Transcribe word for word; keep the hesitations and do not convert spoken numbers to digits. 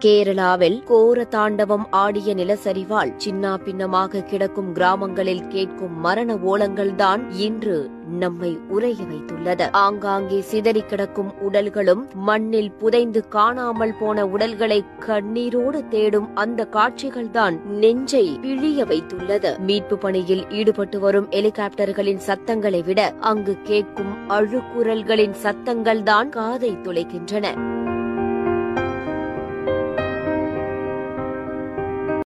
கேரளாவில் கோர தாண்டவம் ஆடிய நிலச்சரிவால் சின்னா பின்னமாக கிடக்கும் கிராமங்களில் கேட்கும் மரண ஓலங்கள்தான் இன்று நம்மை உறைய வைத்துள்ளது. ஆங்காங்கே சிதறி கிடக்கும் உடல்களும் மண்ணில் புதைந்து காணாமல் போன உடல்களை கண்ணீரோடு தேடும் அந்த காட்சிகள்தான் நெஞ்சை பிழிய வைத்துள்ளது. மீட்பு பணியில் ஈடுபட்டு வரும் ஹெலிகாப்டர்களின் சத்தங்களை விட அங்கு கேட்கும் அழுகுரல்களின் சத்தங்கள்தான் காதை துளைக்கின்றன.